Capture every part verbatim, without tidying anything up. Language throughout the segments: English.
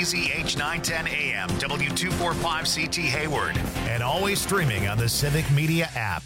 Z H nine ten A M, W two forty-five C T Hayward, and always streaming on the Civic Media app.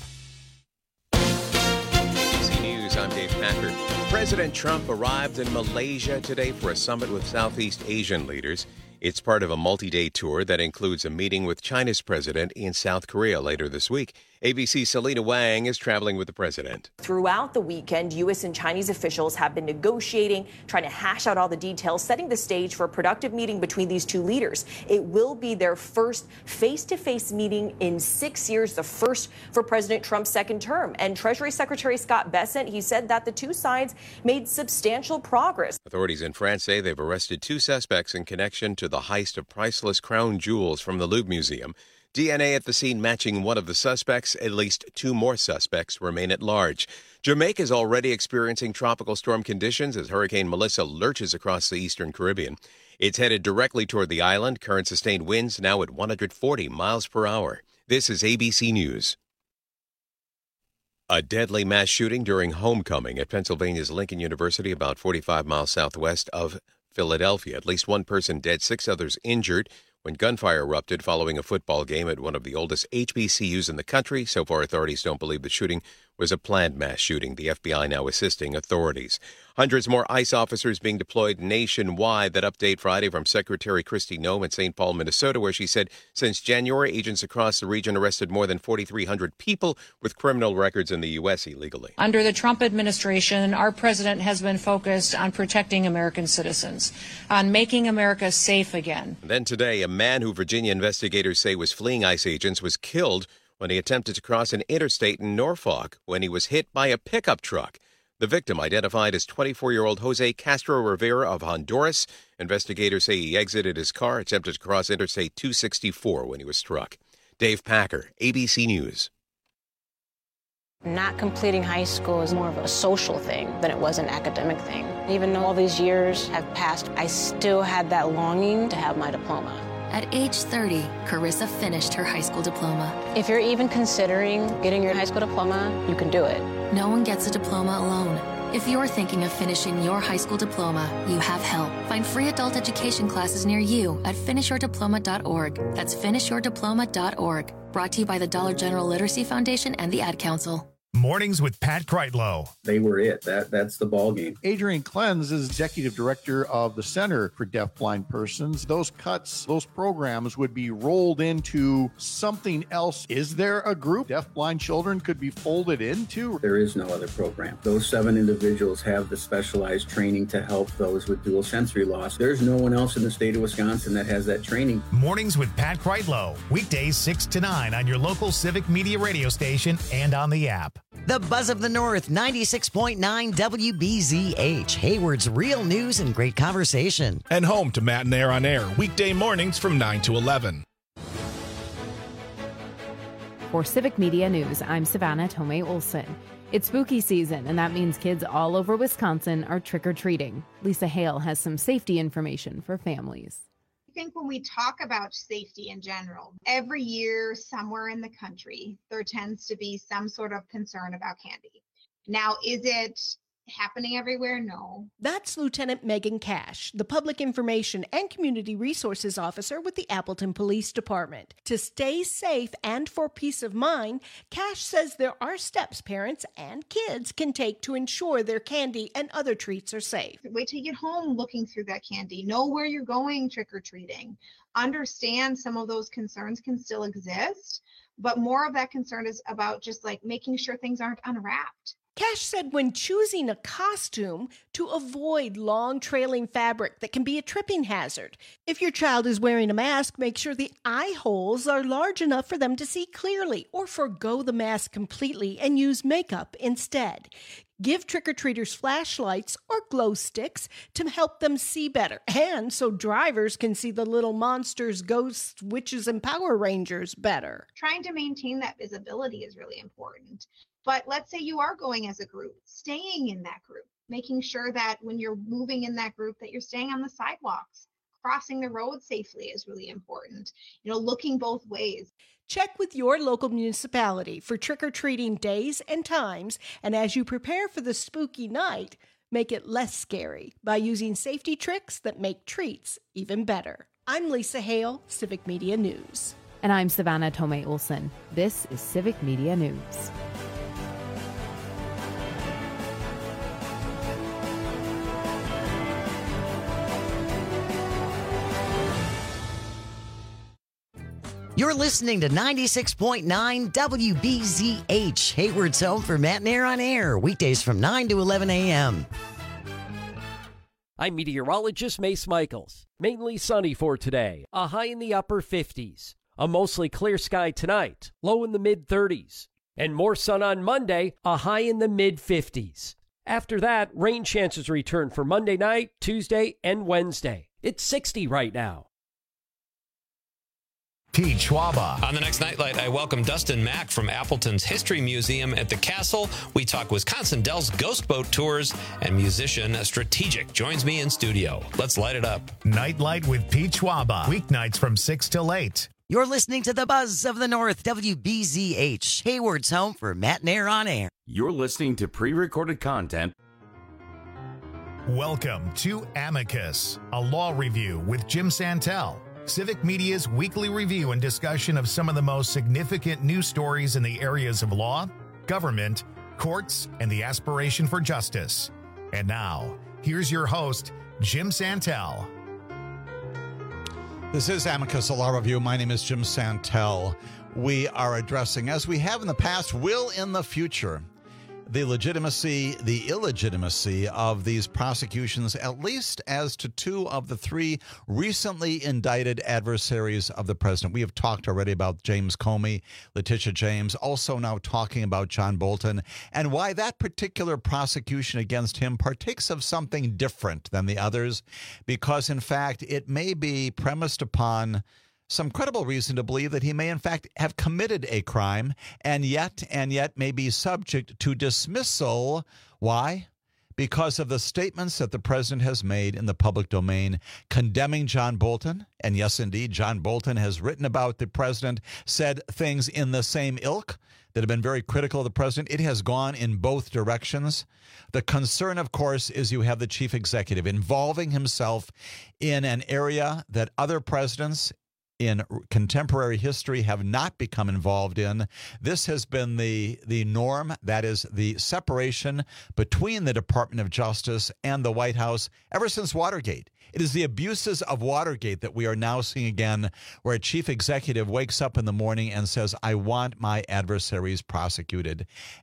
A B C News, I'm Dave Packard. President Trump arrived in Malaysia today for a summit with Southeast Asian leaders. It's part of a multi-day tour that includes a meeting with China's president in South Korea later this week. A B C's Selena Wang is traveling with the president. Throughout the weekend, U S and Chinese officials have been negotiating, trying to hash out all the details, setting the stage for a productive meeting between these two leaders. It will be their first face-to-face meeting in six years, the first for President Trump's second term. And Treasury Secretary Scott Bessent, he said that the two sides made substantial progress. Authorities in France say they've arrested two suspects in connection to the heist of priceless crown jewels from the Louvre Museum. D N A at the scene matching one of the suspects. At least two more suspects remain at large. Jamaica is already experiencing tropical storm conditions as Hurricane Melissa lurches across the eastern Caribbean. It's headed directly toward the island. Current sustained winds now at one hundred forty miles per hour. This is A B C News. A deadly mass shooting during homecoming at Pennsylvania's Lincoln University, about forty-five miles southwest of Philadelphia. At least one person dead, six others injured when gunfire erupted following a football game at one of the oldest H B C Us in the country. So far, authorities don't believe the shooting was a planned mass shooting. The F B I now assisting authorities. Hundreds more ICE officers being deployed nationwide. That update Friday from Secretary Kristi Noem in Saint Paul, Minnesota, where she said since January, agents across the region arrested more than forty-three hundred people with criminal records in the U S illegally. Under the Trump administration, our president has been focused on protecting American citizens, on making America safe again. And then today, a man who Virginia investigators say was fleeing ICE agents was killed when he attempted to cross an interstate in Norfolk when he was hit by a pickup truck. The victim, identified as twenty-four-year-old Jose Castro Rivera of Honduras. Investigators say he exited his car, attempted to cross Interstate two sixty-four when he was struck. Dave Packer, A B C News. Not completing high school is more of a social thing than it was an academic thing. Even though all these years have passed, I still had that longing to have my diploma. At age thirty, Carissa finished her high school diploma. If you're even considering getting your high school diploma, you can do it. No one gets a diploma alone. If you're thinking of finishing your high school diploma, you have help. Find free adult education classes near you at finish your diploma dot org. That's finish your diploma dot org. Brought to you by the Dollar General Literacy Foundation and the Ad Council. Mornings with Pat Kreitlow. They were it. That That's the ball game. Adrian Klenz is executive director of the Center for Deafblind Persons. Those cuts, those programs would be rolled into something else. Is there a group deafblind children could be folded into? There is no other program. Those seven individuals have the specialized training to help those with dual sensory loss. There's no one else in the state of Wisconsin that has that training. Mornings with Pat Kreitlow. Weekdays six to nine on your local Civic Media radio station and on the app. The Buzz of the North, ninety-six point nine W B Z H, Hayward's real news and great conversation. And home to Matt and Air on Air, weekday mornings from nine to eleven. For Civic Media News, I'm Savannah Tomei Olson. It's spooky season, and that means kids all over Wisconsin are trick-or-treating. Lisa Hale has some safety information for families. I think when we talk about safety in general, every year somewhere in the country, there tends to be some sort of concern about candy. Now, is it happening everywhere? No. That's Lieutenant Megan Cash, the Public Information and Community Resources Officer with the Appleton Police Department. To stay safe and for peace of mind, Cash says there are steps parents and kids can take to ensure their candy and other treats are safe. Wait till you get home looking through that candy. Know where you're going trick-or-treating. Understand some of those concerns can still exist, but more of that concern is about just like making sure things aren't unwrapped. Cash said when choosing a costume to avoid long trailing fabric that can be a tripping hazard. If your child is wearing a mask, make sure the eye holes are large enough for them to see clearly, or forgo the mask completely and use makeup instead. Give trick-or-treaters flashlights or glow sticks to help them see better, and so drivers can see the little monsters, ghosts, witches, and Power Rangers better. Trying to maintain that visibility is really important. But let's say you are going as a group, staying in that group, making sure that when you're moving in that group that you're staying on the sidewalks. Crossing the road safely is really important. You know, looking both ways. Check with your local municipality for trick-or-treating days and times, and as you prepare for the spooky night, Make it less scary by using safety tricks that make treats even better. I'm Lisa Hale, Civic Media News. And I'm Savannah Tomei Olson. This is Civic Media News. You're listening to ninety-six point nine W B Z H, Hayward's home for Matt and Air on Air, weekdays from nine to eleven a.m. I'm meteorologist Mace Michaels. Mainly sunny for today, a high in the upper fifties. A mostly clear sky tonight, low in the mid thirties. And more sun on Monday, a high in the mid fifties. After that, rain chances return for Monday night, Tuesday, and Wednesday. It's sixty right now. Pete Schwaba. On the next Nightlight, I welcome Dustin Mack from Appleton's History Museum at the Castle. We talk Wisconsin Dells Ghost Boat Tours, and musician Strategic joins me in studio. Let's light it up. Nightlight with Pete Schwaba. Weeknights from six till eight. You're listening to the Buzz of the North, W B Z H, Hayward's home for Matt and Air on Air. You're listening to pre-recorded content. Welcome to Amicus, a law review with Jim Santel. Civic Media's weekly review and discussion of some of the most significant news stories in the areas of law, government, courts, and the aspiration for justice. And now, here's your host, Jim Santel. This is Amicus, a law review. My name is Jim Santel. We are addressing, as we have in the past, will in the future, the legitimacy, the illegitimacy of these prosecutions, at least as to two of the three recently indicted adversaries of the president. We have talked already about James Comey, Letitia James, also now talking about John Bolton, and why that particular prosecution against him partakes of something different than the others, because, in fact, it may be premised upon some credible reason to believe that he may, in fact, have committed a crime and yet, and yet may be subject to dismissal. Why? Because of the statements that the president has made in the public domain condemning John Bolton. And yes, indeed, John Bolton has written about the president, said things in the same ilk that have been very critical of the president. It has gone in both directions. The concern, of course, is you have the chief executive involving himself in an area that other presidents in contemporary history have not become involved in. This has been the the norm. That is the separation between the Department of Justice and the White House ever since Watergate. It is the abuses of Watergate that we are now seeing again, where a chief executive wakes up in the morning and says, I want my adversaries prosecuted.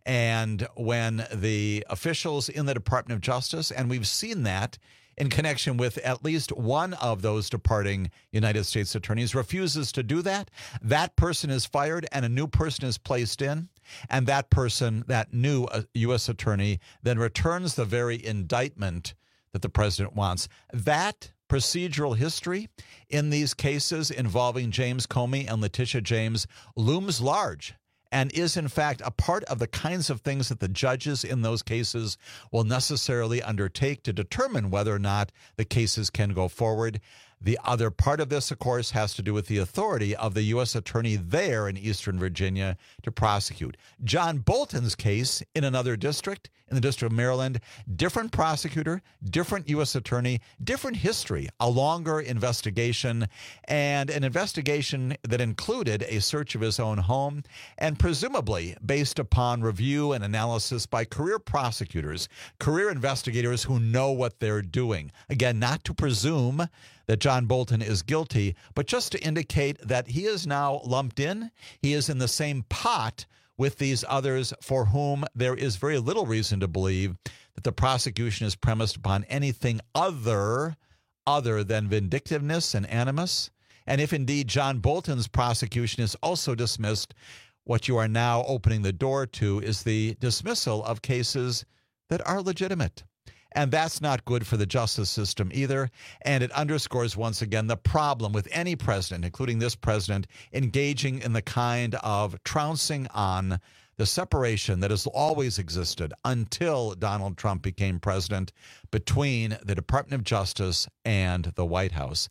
And when the officials in the Department of Justice, and we've seen that in connection with at least one of those departing United States attorneys, refuses to do that, that person is fired and a new person is placed in. And that person, that new U S attorney, then returns the very indictment that the president wants. That procedural history in these cases involving James Comey and Letitia James looms large, and is, in fact, a part of the kinds of things that the judges in those cases will necessarily undertake to determine whether or not the cases can go forward. The other part of this, of course, has to do with the authority of the U S attorney there in Eastern Virginia to prosecute. John Bolton's case in another district, in the District of Maryland, different prosecutor, different U S attorney, different history, a longer investigation, and an investigation that included a search of his own home, and presumably based upon review and analysis by career prosecutors, career investigators who know what they're doing. Again, not to presume that John Bolton is guilty, but just to indicate that he is now lumped in. He is in the same pot with these others for whom there is very little reason to believe that the prosecution is premised upon anything other, other than vindictiveness and animus. And if indeed John Bolton's prosecution is also dismissed, what you are now opening the door to is the dismissal of cases that are legitimate. And that's not good for the justice system either. And it underscores once again the problem with any president, including this president, engaging in the kind of trouncing on the separation that has always existed until Donald Trump became president between the Department of Justice and the White House.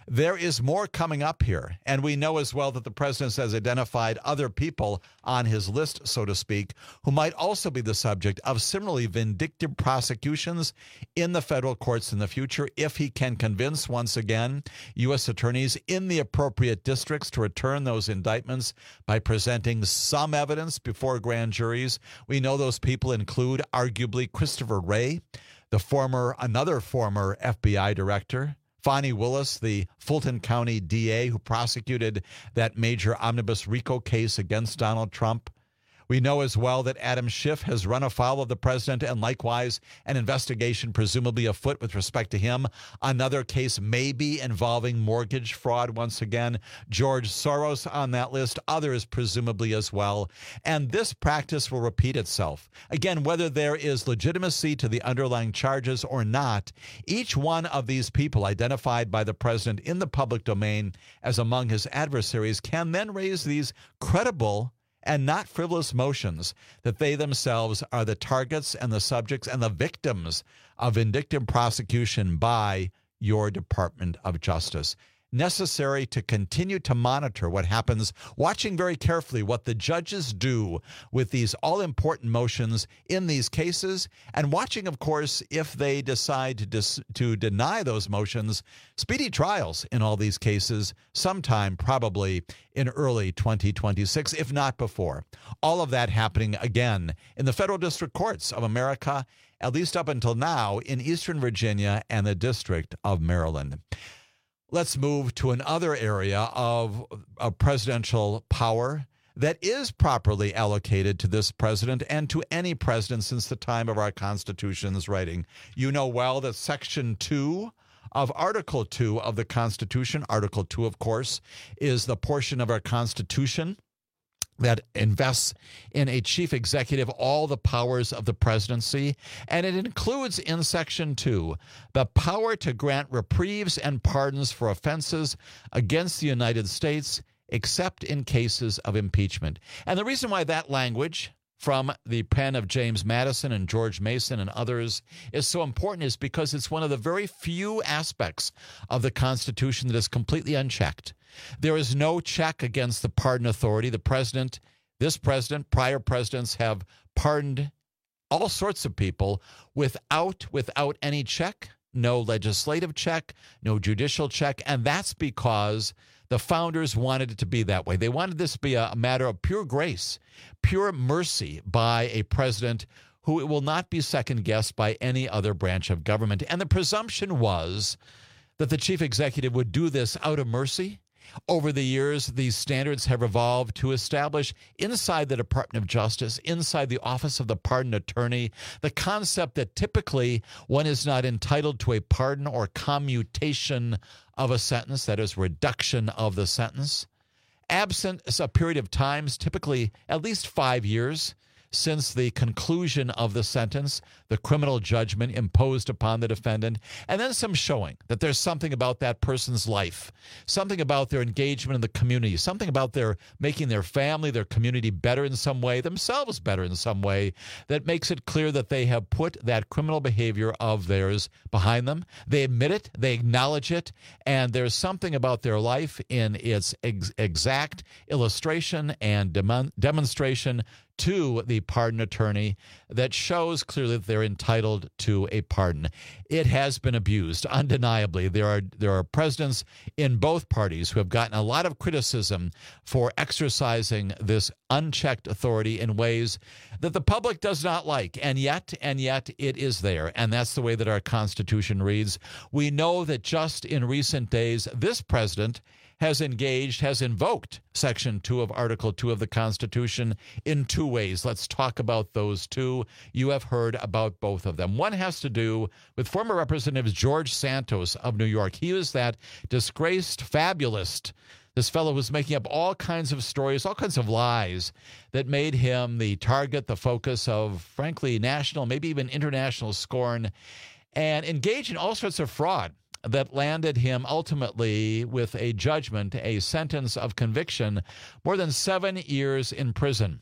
There is more coming up here, and we know as well that the president has identified other people on his list, so to speak, who might also be the subject of similarly vindictive prosecutions in the federal courts in the future if he can convince, once again, U S attorneys in the appropriate districts to return those indictments by presenting some evidence before grand juries. We know those people include arguably Christopher Wray, the former, another former F B I director, Fani Willis, the Fulton County D A who prosecuted that major omnibus RICO case against Donald Trump. We know as well that Adam Schiff has run afoul of the president, and likewise an investigation presumably afoot with respect to him. Another case maybe involving mortgage fraud once again. George Soros on that list, others presumably as well. And this practice will repeat itself. Again, whether there is legitimacy to the underlying charges or not, each one of these people identified by the president in the public domain as among his adversaries can then raise these credible and not frivolous motions that they themselves are the targets and the subjects and the victims of vindictive prosecution by your Department of Justice. Necessary to continue to monitor what happens, watching very carefully what the judges do with these all-important motions in these cases, and watching, of course, if they decide to, dis- to deny those motions, speedy trials in all these cases, sometime probably in early twenty twenty-six, if not before. All of that happening again in the federal district courts of America, at least up until now, in Eastern Virginia and the District of Maryland. Let's move to another area of, of presidential power that is properly allocated to this president and to any president since the time of our Constitution's writing. You know well that Section two of Article two of the Constitution, Article two, of course, is the portion of our Constitution that invests in a chief executive all the powers of the presidency, and it includes in Section two the power to grant reprieves and pardons for offenses against the United States, except in cases of impeachment. And the reason why that language from the pen of James Madison and George Mason and others is so important is because it's one of the very few aspects of the Constitution that is completely unchecked. There is no check against the pardon authority. The president, this president, prior presidents have pardoned all sorts of people without without any check, no legislative check, no judicial check, and that's because the founders wanted it to be that way. They wanted this to be a matter of pure grace, pure mercy by a president who will not be second-guessed by any other branch of government. And the presumption was that the chief executive would do this out of mercy. Over the years, these standards have evolved to establish inside the Department of Justice, inside the Office of the Pardon Attorney, the concept that typically one is not entitled to a pardon or commutation of a sentence, that is, reduction of the sentence, absent a period of times, typically at least five years, since the conclusion of the sentence, the criminal judgment imposed upon the defendant, and then some showing that there's something about that person's life, something about their engagement in the community, something about their making their family, their community better in some way, themselves better in some way, that makes it clear that they have put that criminal behavior of theirs behind them. They admit it, they acknowledge it, and there's something about their life in its ex- exact illustration and dem- demonstration to the pardon attorney that shows clearly that they're entitled to a pardon. It has been abused, undeniably. There are there are presidents in both parties who have gotten a lot of criticism for exercising this unchecked authority in ways that the public does not like, and yet, and yet it is there, and that's the way that our Constitution reads. We know that just in recent days, this president has engaged, has invoked Section two of Article two of the Constitution in two ways. Let's talk about those two. You have heard about both of them. One has to do with former Representative George Santos of New York. He was that disgraced fabulist, this fellow who's making up all kinds of stories, all kinds of lies that made him the target, the focus of, frankly, national, maybe even international scorn, and engaged in all sorts of fraud that landed him ultimately with a judgment, a sentence of conviction, more than seven years in prison.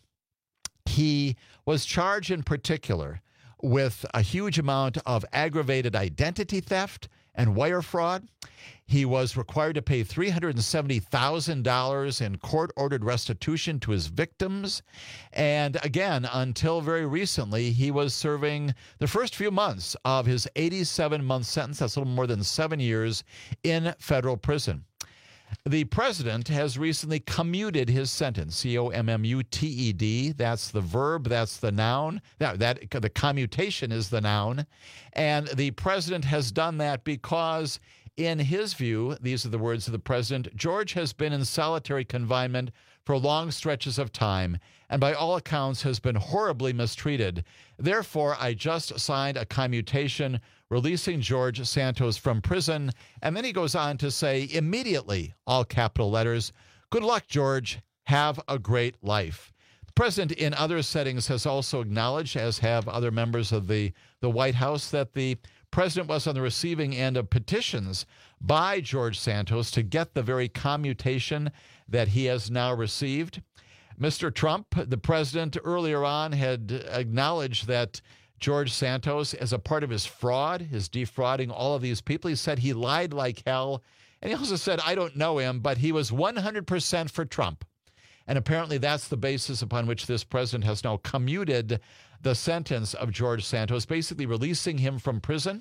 He was charged in particular with a huge amount of aggravated identity theft and wire fraud. He was required to pay three hundred seventy thousand dollars in court-ordered restitution to his victims. And again, until very recently, he was serving the first few months of his eighty-seven month sentence, that's a little more than seven years, in federal prison. The president has recently commuted his sentence, C O M M U T E D. That's the verb, that's the noun. That, that the commutation is the noun. And the president has done that because, in his view, these are the words of the president, George has been in solitary confinement for long stretches of time and by all accounts has been horribly mistreated. Therefore, I just signed a commutation releasing George Santos from prison. And then he goes on to say immediately, all capital letters, good luck, George. Have a great life. The president in other settings has also acknowledged, as have other members of the, the White House, that the president was on the receiving end of petitions by George Santos to get the very commutation that he has now received. Mister Trump, the president, earlier on had acknowledged that George Santos, as a part of his fraud, his defrauding all of these people, he said he lied like hell. And he also said, I don't know him, but he was one hundred percent for Trump. And apparently that's the basis upon which this president has now commuted the sentence of George Santos, basically releasing him from prison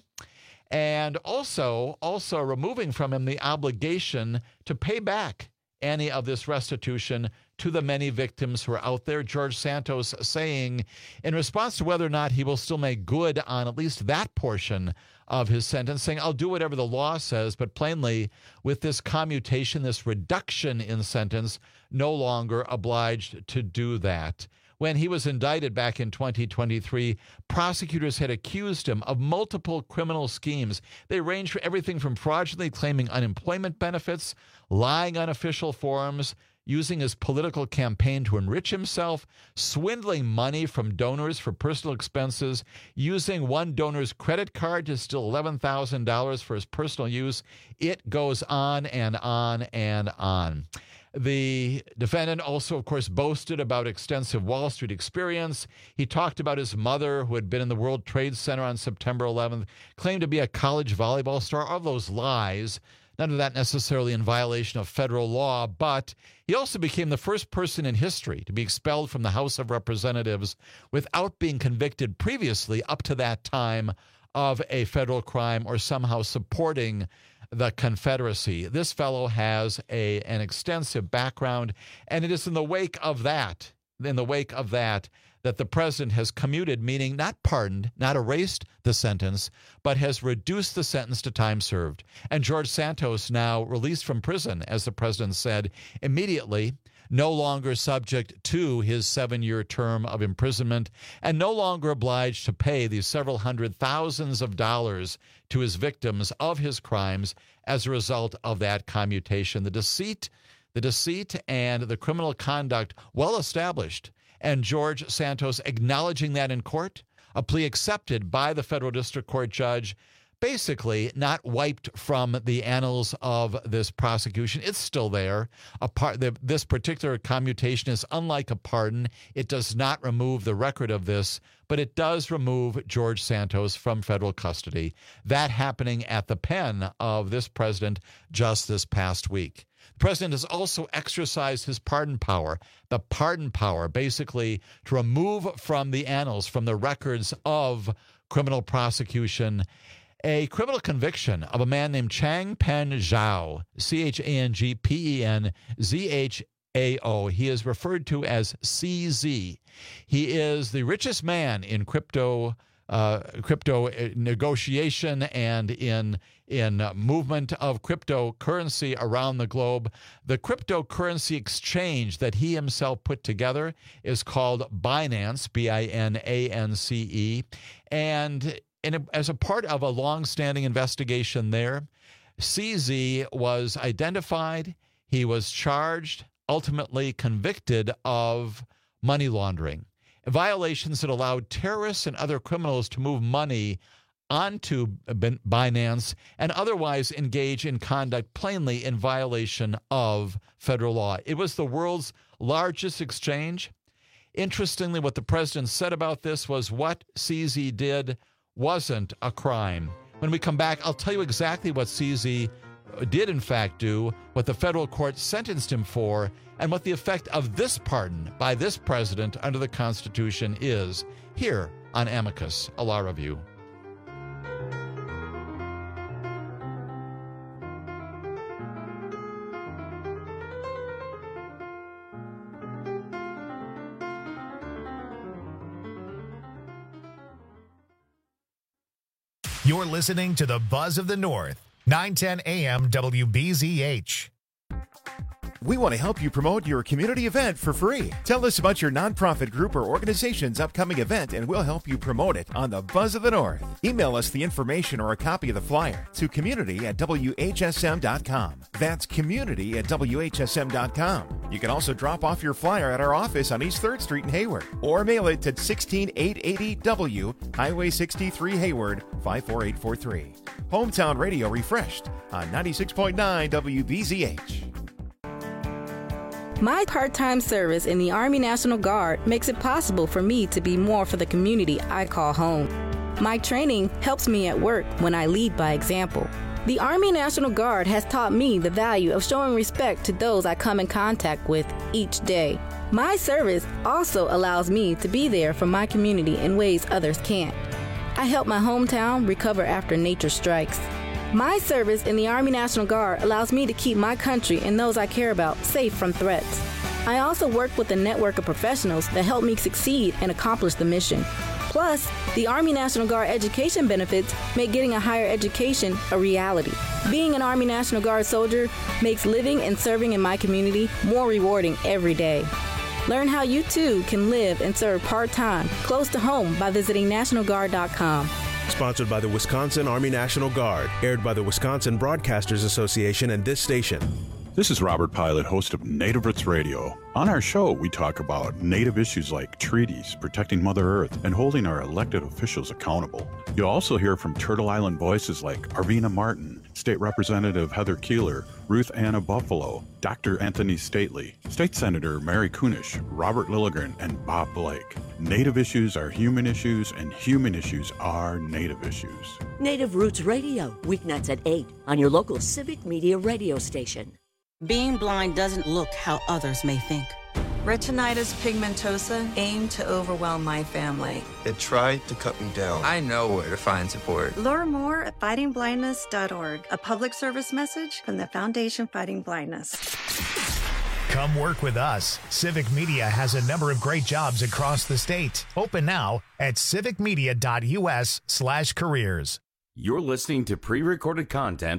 and also, also removing from him the obligation to pay back any of this restitution to the many victims who are out there. George Santos saying, in response to whether or not he will still make good on at least that portion of his sentence, saying, I'll do whatever the law says, but plainly with this commutation, this reduction in sentence, no longer obliged to do that. When he was indicted back in twenty twenty-three, prosecutors had accused him of multiple criminal schemes. They ranged from everything from fraudulently claiming unemployment benefits, lying on official forms, using his political campaign to enrich himself, swindling money from donors for personal expenses, using one donor's credit card to steal eleven thousand dollars for his personal use. It goes on and on and on. The defendant also, of course, boasted about extensive Wall Street experience. He talked about his mother, who had been in the World Trade Center on September eleventh, claimed to be a college volleyball star. All those lies, none of that necessarily in violation of federal law, but he also became the first person in history to be expelled from the House of Representatives without being convicted previously up to that time of a federal crime or somehow supporting the Confederacy. This fellow has a an extensive background, and it is in the wake of that, in the wake of that, that the president has commuted, meaning not pardoned, not erased the sentence, but has reduced the sentence to time served. And George Santos, now released from prison, as the president said, immediately, no longer subject to his seven-year term of imprisonment and no longer obliged to pay these several hundred thousands of dollars to his victims of his crimes as a result of that commutation. The deceit, the deceit and the criminal conduct well established, and George Santos acknowledging that in court, a plea accepted by the federal district court judge, basically not wiped from the annals of this prosecution. It's still there. A part, the, this particular commutation is unlike a pardon. It does not remove the record of this, but it does remove George Santos from federal custody. That happening at the pen of this president just this past week. The president has also exercised his pardon power, the pardon power, basically to remove from the annals, from the records of criminal prosecution, a criminal conviction of a man named Changpeng Zhao, C H A N G P E N Z H A O. He is referred to as C Z. He is the richest man in crypto uh, crypto negotiation and in in movement of cryptocurrency around the globe. The cryptocurrency exchange that he himself put together is called Binance, B I N A N C E, and And as a part of a long-standing investigation there, C Z was identified, he was charged, ultimately convicted of money laundering, violations that allowed terrorists and other criminals to move money onto Binance and otherwise engage in conduct plainly in violation of federal law. It was the world's largest exchange. Interestingly, what the president said about this was what C Z did wasn't a crime. When we come back, I'll tell you exactly what C Z did in fact do, what the federal court sentenced him for, and what the effect of this pardon by this president under the Constitution is, here on Amicus, a law review. You're listening to the Buzz of the North, nine ten A M W B Z H. We want to help you promote your community event for free. Tell us about your nonprofit group or organization's upcoming event, and we'll help you promote it on the Buzz of the North. Email us the information or a copy of the flyer to community at W H S M dot com. That's community at W H S M dot com. You can also drop off your flyer at our office on East third Street in Hayward, or mail it to one six eight eighty W, Highway sixty-three, Hayward, five four eight four three. Hometown Radio refreshed on ninety-six point nine W B Z H. My part-time service in the Army National Guard makes it possible for me to be more for the community I call home. My training helps me at work when I lead by example. The Army National Guard has taught me the value of showing respect to those I come in contact with each day. My service also allows me to be there for my community in ways others can't. I help my hometown recover after nature strikes. My service in the Army National Guard allows me to keep my country and those I care about safe from threats. I also work with a network of professionals that help me succeed and accomplish the mission. Plus, the Army National Guard education benefits make getting a higher education a reality. Being an Army National Guard soldier makes living and serving in my community more rewarding every day. Learn how you too can live and serve part-time close to home by visiting national guard dot com. Sponsored by the Wisconsin Army National Guard. Aired by the Wisconsin Broadcasters Association and this station. This is Robert Pilot, host of Native Roots Radio. On our show, we talk about Native issues like treaties, protecting Mother Earth, and holding our elected officials accountable. You'll also hear from Turtle Island voices like Arvina Martin, State Representative Heather Keeler, Ruth Anna Buffalo, Doctor Anthony Stately, State Senator Mary Kunish, Robert Lilligren, and Bob Blake. Native issues are human issues, and human issues are Native issues. Native Roots Radio, weeknights at eight on your local Civic Media radio station. Being blind doesn't look how others may think. Retinitis pigmentosa aimed to overwhelm my family. It tried to cut me down. I know where to find support. Learn more at fighting blindness dot org, a public service message from the Foundation Fighting Blindness. Come work with us. Civic Media has a number of great jobs across the state. Open now at civic media dot U S slash careers. You're listening to pre-recorded content.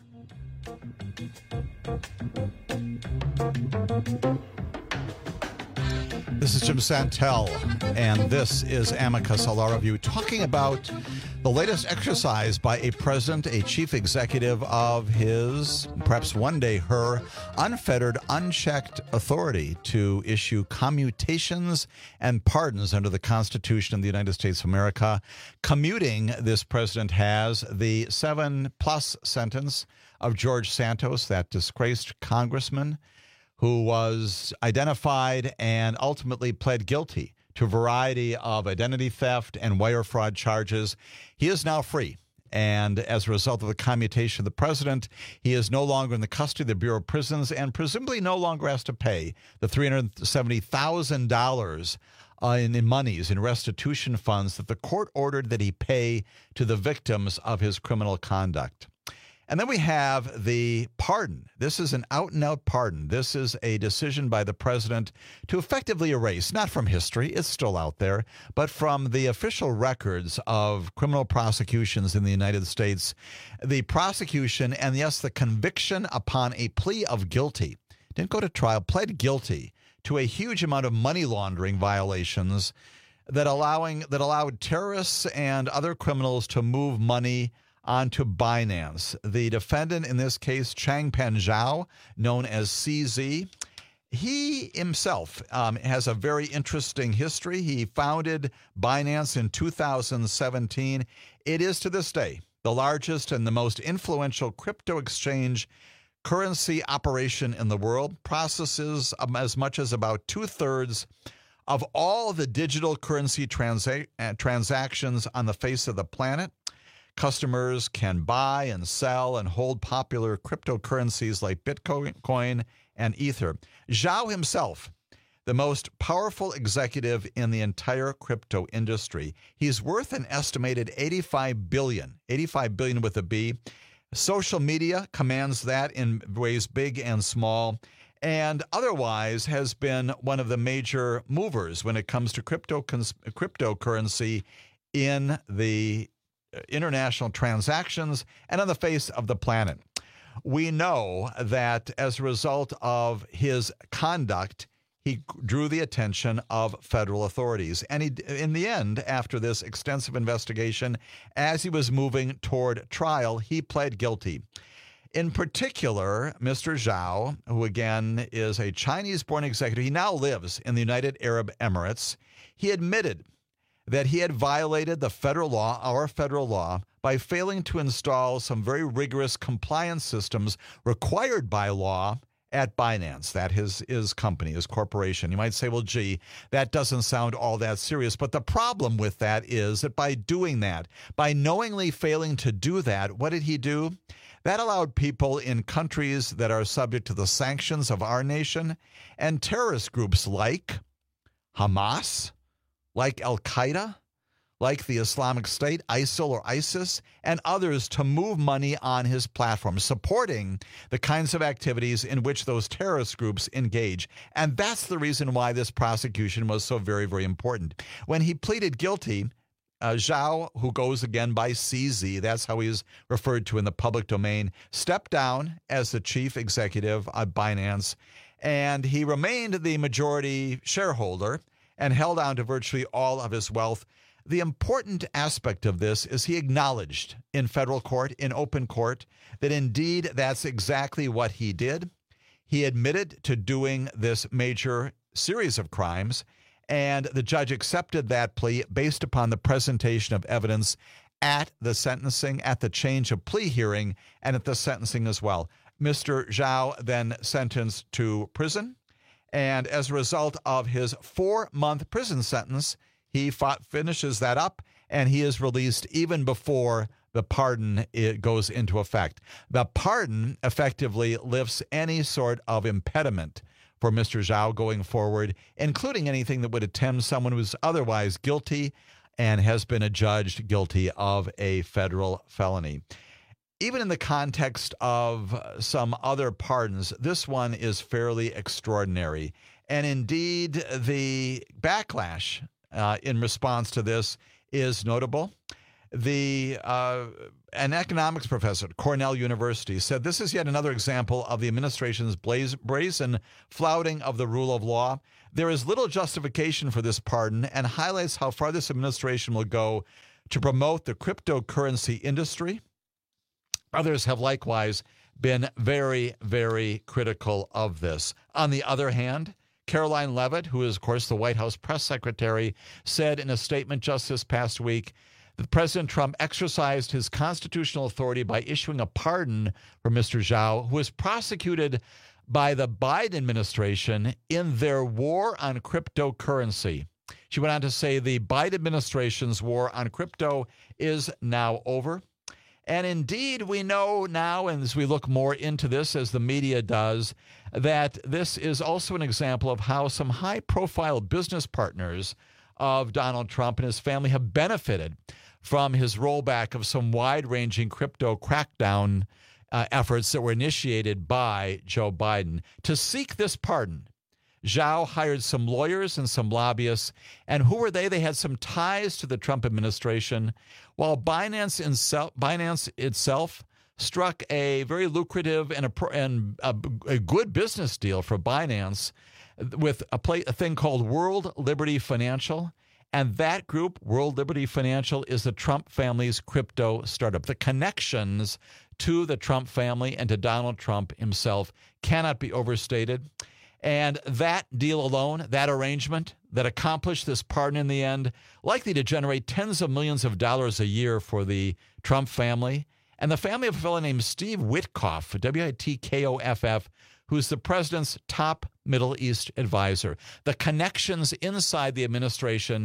This is Jim Santel, and this is Amicus, a law review, talking about the latest exercise by a president, a chief executive of his, perhaps one day her, unfettered, unchecked authority to issue commutations and pardons under the Constitution of the United States of America. Commuting, this president has the seven-plus sentence of George Santos, that disgraced congressman who was identified and ultimately pled guilty to a variety of identity theft and wire fraud charges. He is now free. And as a result of the commutation of the president, he is no longer in the custody of the Bureau of Prisons and presumably no longer has to pay the three hundred seventy thousand dollars uh, in, in monies, in restitution funds that the court ordered that he pay to the victims of his criminal conduct. And then we have the pardon. This is an out-and-out pardon. This is a decision by the president to effectively erase, not from history, it's still out there, but from the official records of criminal prosecutions in the United States, the prosecution and, yes, the conviction upon a plea of guilty. Didn't go to trial, pled guilty to a huge amount of money laundering violations that allowing that allowed terrorists and other criminals to move money onto Binance. The defendant in this case, Changpeng Zhao, known as C Z, he himself um, has a very interesting history. He founded Binance in two thousand seventeen. It is to this day the largest and the most influential crypto exchange currency operation in the world, processes um, as much as about two-thirds of all the digital currency transa- uh, transactions on the face of the planet. Customers can buy and sell and hold popular cryptocurrencies like Bitcoin and Ether. Zhao himself, the most powerful executive in the entire crypto industry. He's worth an estimated eighty-five billion dollars, eighty-five billion dollars with a B. Social media commands that in ways big and small, and otherwise has been one of the major movers when it comes to crypto cryptocurrency in the international transactions and on the face of the planet. We know that as a result of his conduct, he drew the attention of federal authorities. And he, in the end, after this extensive investigation, as he was moving toward trial, he pled guilty. In particular, Mister Zhao, who again is a Chinese-born executive, he now lives in the United Arab Emirates. He admitted that he had violated the federal law, our federal law, by failing to install some very rigorous compliance systems required by law at Binance. That is his company, his corporation. You might say, well, gee, that doesn't sound all that serious. But the problem with that is that by doing that, by knowingly failing to do that, what did he do? That allowed people in countries that are subject to the sanctions of our nation and terrorist groups like Hamas, like Al-Qaeda, like the Islamic State, ISIL or ISIS, and others to move money on his platform, supporting the kinds of activities in which those terrorist groups engage. And that's the reason why this prosecution was so very, very important. When he pleaded guilty, uh, Zhao, who goes again by C Z, that's how he is referred to in the public domain, stepped down as the chief executive of Binance, and he remained the majority shareholder and held on to virtually all of his wealth. The important aspect of this is he acknowledged in federal court, in open court, that indeed that's exactly what he did. He admitted to doing this major series of crimes, and the judge accepted that plea based upon the presentation of evidence at the sentencing, at the change of plea hearing, and at the sentencing as well. Mister Zhao then sentenced to prison. And as a result of his four-month prison sentence, he fought, finishes that up, and he is released even before the pardon it goes into effect. The pardon effectively lifts any sort of impediment for Mister Zhao going forward, including anything that would attempt someone who's otherwise guilty and has been adjudged guilty of a federal felony. Even in the context of some other pardons, this one is fairly extraordinary. And indeed, the backlash uh, in response to this is notable. The uh, an economics professor at Cornell University said this is yet another example of the administration's blaze, brazen flouting of the rule of law. There is little justification for this pardon and highlights how far this administration will go to promote the cryptocurrency industry. Others have likewise been very, very critical of this. On the other hand, Caroline Leavitt, who is, of course, the White House press secretary, said in a statement just this past week that President Trump exercised his constitutional authority by issuing a pardon for Mister Zhao, who was prosecuted by the Biden administration in their war on cryptocurrency. She went on to say the Biden administration's war on crypto is now over. And indeed, we know now, and as we look more into this, as the media does, that this is also an example of how some high-profile business partners of Donald Trump and his family have benefited from his rollback of some wide-ranging crypto crackdown uh, efforts that were initiated by Joe Biden. To seek this pardon, Zhao hired some lawyers and some lobbyists. And who were they? They had some ties to the Trump administration, while Binance, itself, Binance itself struck a very lucrative and, a, and a, a good business deal for Binance with a, play, a thing called World Liberty Financial. And that group, World Liberty Financial, is the Trump family's crypto startup. The connections to the Trump family and to Donald Trump himself cannot be overstated. And that deal alone, that arrangement that accomplished this pardon in the end, likely to generate tens of millions of dollars a year for the Trump family and the family of a fellow named Steve Witkoff, W I T K O F F, who's the president's top Middle East advisor. The connections inside the administration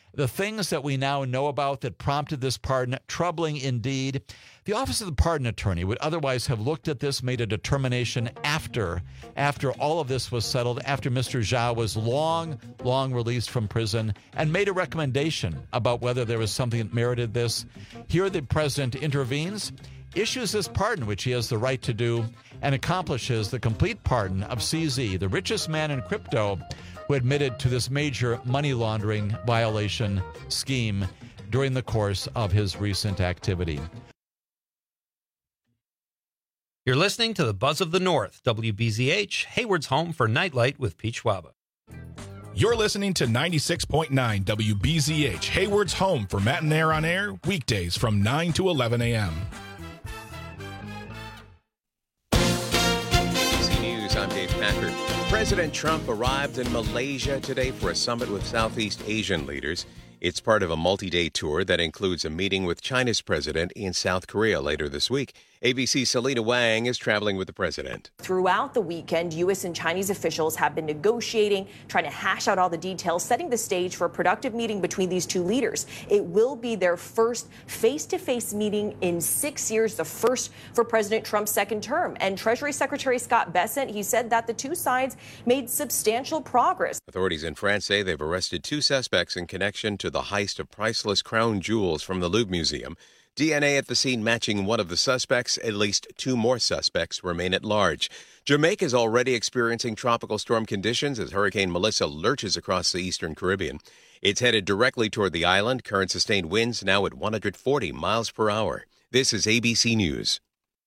The things that we now know about that prompted this pardon, troubling indeed. The Office of the Pardon Attorney would otherwise have looked at this, made a determination after, after all of this was settled, after Mister Zhao was long, long released from prison, and made a recommendation about whether there was something that merited this. Here the president intervenes, issues this pardon, which he has the right to do, and accomplishes the complete pardon of C Z, the richest man in crypto, who admitted to this major money laundering violation scheme during the course of his recent activity. You're listening to the Buzz of the North, W B Z H, Hayward's home for Nightlight with Pete Schwaba. You're listening to ninety-six point nine W B Z H, Hayward's home for Matt and Air on Air, weekdays from nine to eleven a.m. News, I'm Dave Packard. President Trump arrived in Malaysia today for a summit with Southeast Asian leaders. It's part of a multi-day tour that includes a meeting with China's president in South Korea later this week. A B C's Selena Wang is traveling with the president. Throughout the weekend, U S and Chinese officials have been negotiating, trying to hash out all the details, setting the stage for a productive meeting between these two leaders. It will be their first face-to-face meeting in six years, the first for President Trump's second term. And Treasury Secretary Scott Bessent, he said that the two sides made substantial progress. Authorities in France say they've arrested two suspects in connection to the heist of priceless crown jewels from the Louvre Museum. D N A at the scene matching one of the suspects. At least two more suspects remain at large. Jamaica is already experiencing tropical storm conditions as Hurricane Melissa lurches across the eastern Caribbean. It's headed directly toward the island. Current sustained winds now at one hundred forty miles per hour. This is A B C News.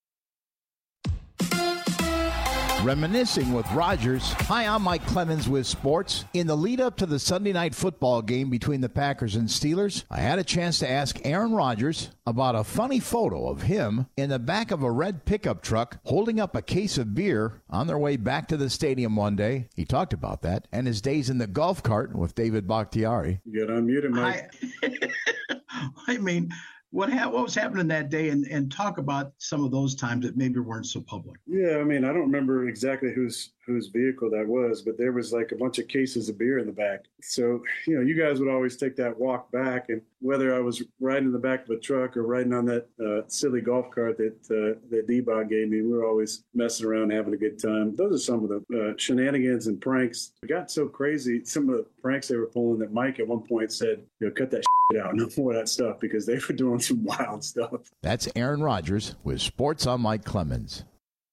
Reminiscing with Rogers. Hi, I'm Mike Clemens with sports. In the lead up to the Sunday night football game between the Packers and Steelers, I had a chance to ask Aaron Rodgers about a funny photo of him in the back of a red pickup truck holding up a case of beer on their way back to the stadium one day. He talked about that and his days in the golf cart with David Bakhtiari. You got unmuted, Mike. I, I mean, What ha- what was happening that day, and, and talk about some of those times that maybe weren't so public. Yeah, I mean, I don't remember exactly whose whose vehicle that was, but there was like a bunch of cases of beer in the back. So, you know, you guys would always take that walk back, and whether I was riding in the back of a truck or riding on that uh, silly golf cart that uh, that D-Bot gave me, we were always messing around, having a good time. Those are some of the uh, shenanigans and pranks. It got so crazy, some of the pranks they were pulling, that Mike at one point said, you know, cut that shit out, no more of that stuff, because they were doing some wild stuff. That's Aaron Rodgers with Sports on Mike Clemens.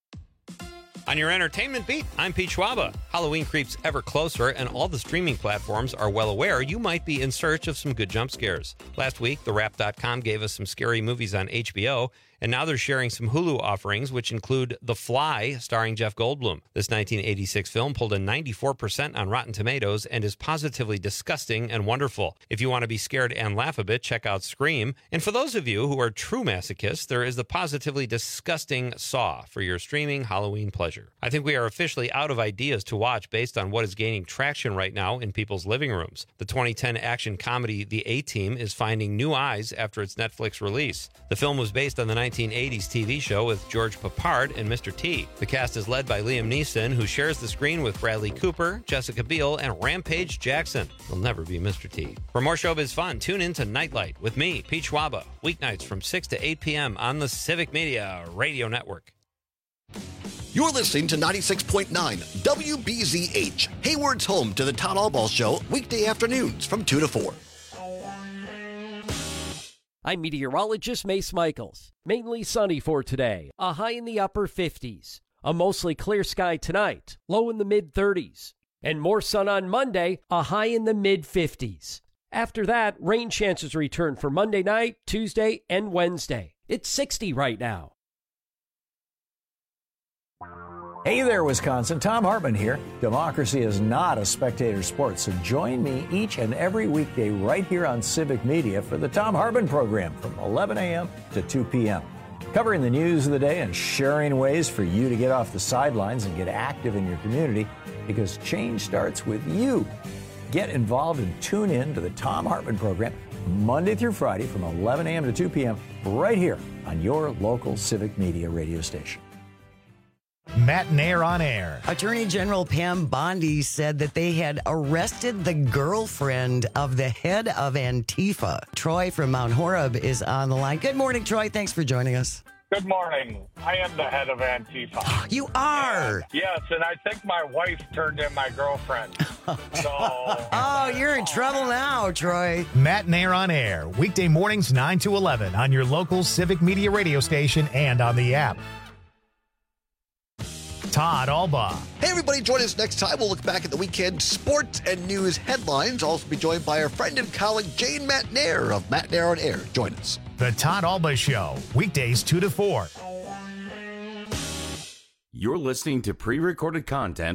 On your entertainment beat, I'm Pete Schwaba. Halloween creeps ever closer, and all the streaming platforms are well aware you might be in search of some good jump scares. Last week, the wrap dot com gave us some scary movies on H B O, and now they're sharing some Hulu offerings, which include The Fly, starring Jeff Goldblum. This nineteen eighty-six film pulled a ninety-four percent on Rotten Tomatoes and is positively disgusting and wonderful. If you want to be scared and laugh a bit, check out Scream. And for those of you who are true masochists, there is the positively disgusting Saw for your streaming Halloween pleasure. I think we are officially out of ideas to watch based on what is gaining traction right now in people's living rooms. The twenty ten action comedy The A-Team is finding new eyes after its Netflix release. The film was based on the nineteen eighties T V show with George Papard and Mister T. The cast is led by Liam Neeson, who shares the screen with Bradley Cooper, Jessica Biel, and Rampage Jackson. He'll never be Mister T. For more showbiz fun, tune in to Nightlight with me, Pete Schwaba, weeknights from six to eight p.m. on the Civic Media Radio Network. You're listening to ninety-six point nine W B Z H, Hayward's home to the Todd Albaugh Show, weekday afternoons from two to four. I'm meteorologist Mace Michaels. Mainly sunny for today, a high in the upper fifties. A mostly clear sky tonight, low in the mid thirties. And more sun on Monday, a high in the mid fifties. After that, rain chances return for Monday night, Tuesday, and Wednesday. It's sixty right now. Hey there, Wisconsin. Tom Hartman here. Democracy is not a spectator sport, so join me each and every weekday right here on Civic Media for the Tom Hartman program from eleven a.m. to two p.m. Covering the news of the day and sharing ways for you to get off the sidelines and get active in your community, because change starts with you. Get involved and tune in to the Tom Hartman program Monday through Friday from eleven a.m. to two p.m. right here on your local Civic Media radio station. Matt Nair on Air. Attorney General Pam Bondi said that they had arrested the girlfriend of the head of Antifa. Troy from Mount Horeb is on the line. Good morning, Troy. Thanks for joining us. Good morning. I am the head of Antifa. You are? And, yes, and I think my wife turned in my girlfriend. So, oh, you're in trouble now, Troy. Matt Nair on Air, weekday mornings nine to eleven on your local Civic Media radio station and on the app. Todd Alba. Hey, everybody, join us next time. We'll look back at the weekend sports and news headlines. Also be joined by our friend and colleague, Jane Matt Nair of Matt Nair on Air. Join us. The Todd Alba Show, weekdays two to four. You're listening to pre-recorded content.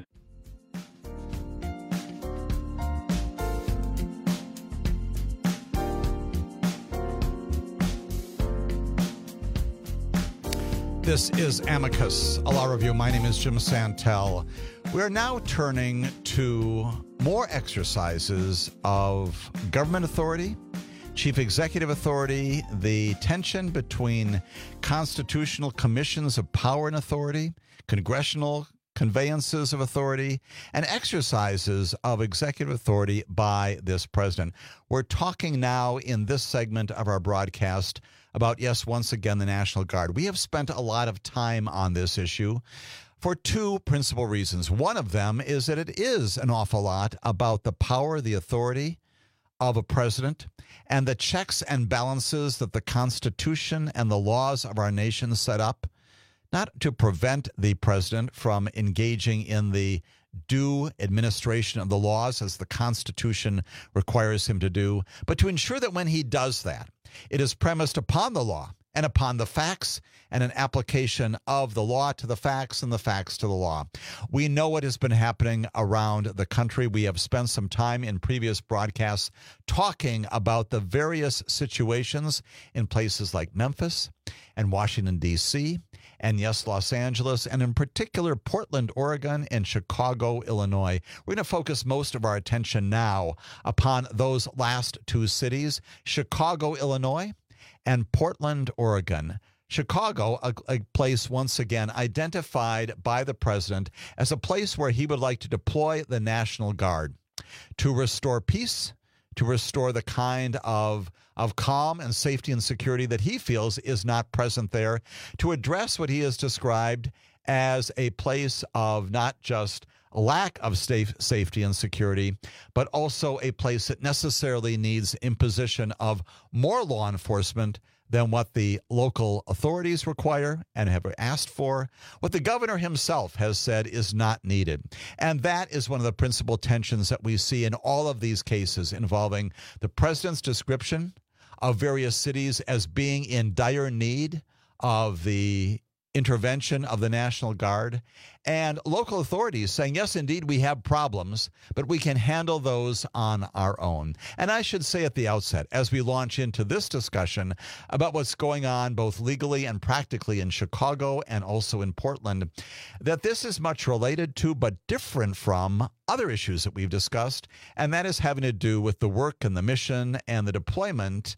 This is Amicus, a law review. My name is Jim Santel. We're now turning to more exercises of government authority, chief executive authority, the tension between constitutional commissions of power and authority, congressional conveyances of authority, and exercises of executive authority by this president. We're talking now in this segment of our broadcast about, yes, once again, the National Guard. We have spent a lot of time on this issue for two principal reasons. One of them is that it is an awful lot about the power, the authority of a president, and the checks and balances that the Constitution and the laws of our nation set up, not to prevent the president from engaging in the due administration of the laws as the Constitution requires him to do, but to ensure that when he does that, it is premised upon the law and upon the facts and an application of the law to the facts and the facts to the law. We know what has been happening around the country. We have spent some time in previous broadcasts talking about the various situations in places like Memphis and Washington, D C, and yes, Los Angeles, and in particular, Portland, Oregon, and Chicago, Illinois. We're going to focus most of our attention now upon those last two cities, Chicago, Illinois, and Portland, Oregon. Chicago, a, a place once again identified by the president as a place where he would like to deploy the National Guard to restore peace, to restore the kind of, of calm and safety and security that he feels is not present there, to address what he has described as a place of not just a lack of safe, safety and security, but also a place that necessarily needs imposition of more law enforcement than what the local authorities require and have asked for, what the governor himself has said is not needed. And that is one of the principal tensions that we see in all of these cases involving the president's description of various cities as being in dire need of the intervention of the National Guard, and local authorities saying, yes, indeed, we have problems, but we can handle those on our own. And I should say at the outset, as we launch into this discussion about what's going on both legally and practically in Chicago and also in Portland, that this is much related to but different from other issues that we've discussed, and that is having to do with the work and the mission and the deployment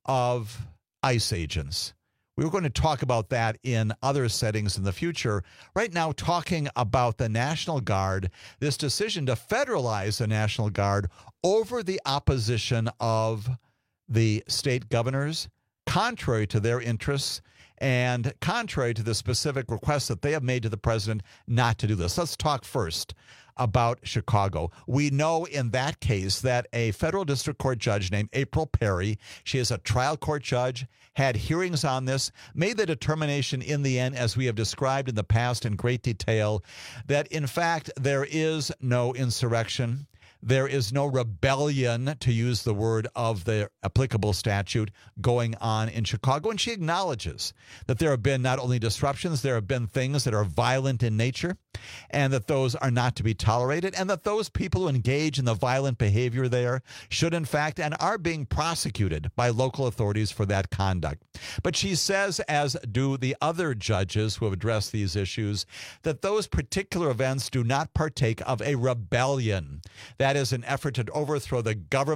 of ICE agents. We were going to talk about that in other settings in the future. Right now, talking about the National Guard, this decision to federalize the National Guard over the opposition of the state governors, contrary to their interests and contrary to the specific requests that they have made to the president not to do this. Let's talk first about Chicago. We know in that case that a federal district court judge named April Perry, she is a trial court judge, had hearings on this, made the determination in the end, as we have described in the past in great detail, that in fact there is no insurrection. There is no rebellion, to use the word of the applicable statute, going on in Chicago. And she acknowledges that there have been not only disruptions, there have been things that are violent in nature, and that those are not to be tolerated, and that those people who engage in the violent behavior there should, in fact, and are being prosecuted by local authorities for that conduct. But she says, as do the other judges who have addressed these issues, that those particular events do not partake of a rebellion. That is an effort to overthrow the government,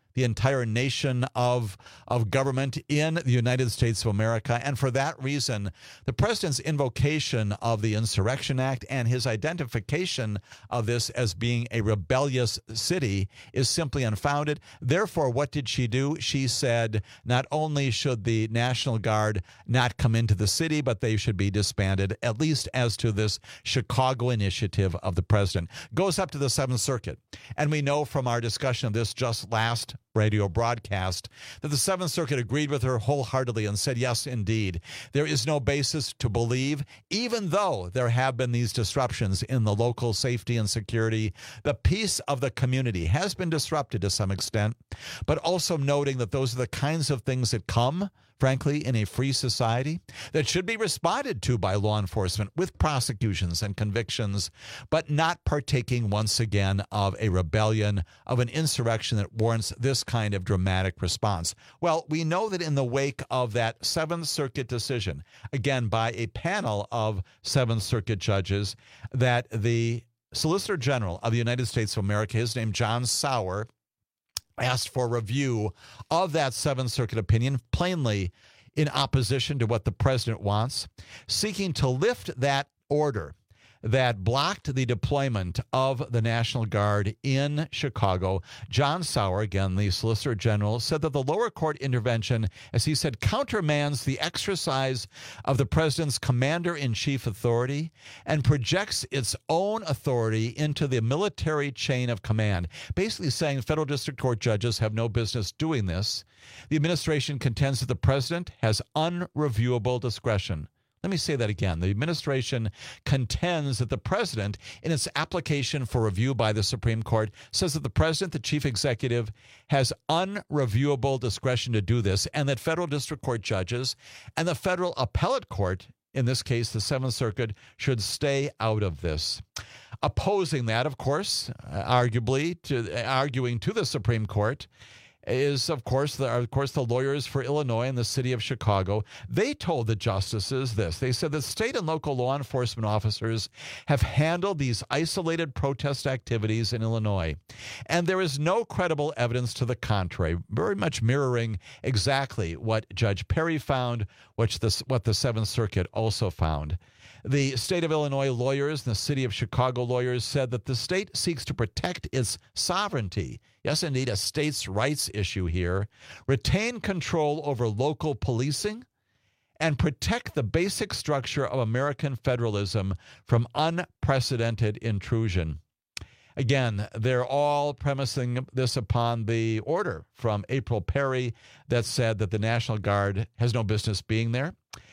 the entire nation of, of government in the United States of America. And for that reason, the president's invocation of the Insurrection Act and his identification of this as being a rebellious city is simply unfounded. Therefore, what did she do? She said not only should the National Guard not come into the city, but they should be disbanded, at least as to this Chicago initiative of the president. Goes up to the Seventh Circuit. And we know from our discussion of this just last radio broadcast that the Seventh Circuit agreed with her wholeheartedly and said, yes, indeed, there is no basis to believe, even though there have been these disruptions in the local safety and security, the peace of the community has been disrupted to some extent, but also noting that those are the kinds of things that come, frankly, in a free society that should be responded to by law enforcement with prosecutions and convictions, but not partaking once again of a rebellion, of an insurrection that warrants this kind of dramatic response. Well, we know that in the wake of that Seventh Circuit decision, again, by a panel of Seventh Circuit judges, that the Solicitor General of the United States of America, his name John Sauer, asked for review of that Seventh Circuit opinion, plainly in opposition to what the president wants, seeking to lift that order that blocked the deployment of the National Guard in Chicago. John Sauer, again, the Solicitor General, said that the lower court intervention, as he said, countermands the exercise of the president's commander-in-chief authority and projects its own authority into the military chain of command, basically saying federal district court judges have no business doing this. The administration contends that the president has unreviewable discretion. Let me say that again. The administration contends that the president, in its application for review by the Supreme Court, says that the president, the chief executive, has unreviewable discretion to do this, and that federal district court judges and the federal appellate court, in this case the Seventh Circuit, should stay out of this. Opposing that, of course, arguably, to, arguing to the Supreme Court, is, of course, the, of course, the lawyers for Illinois and the city of Chicago. They told the justices this. They said that state and local law enforcement officers have handled these isolated protest activities in Illinois, and there is no credible evidence to the contrary, very much mirroring exactly what Judge Perry found, which this, what the Seventh Circuit also found. The state of Illinois lawyers and the city of Chicago lawyers said that the state seeks to protect its sovereignty. Yes, indeed, a states' rights issue here. Retain control over local policing and protect the basic structure of American federalism from unprecedented intrusion. Again, they're all premising this upon the order from April Perry that said that the National Guard has no business being there.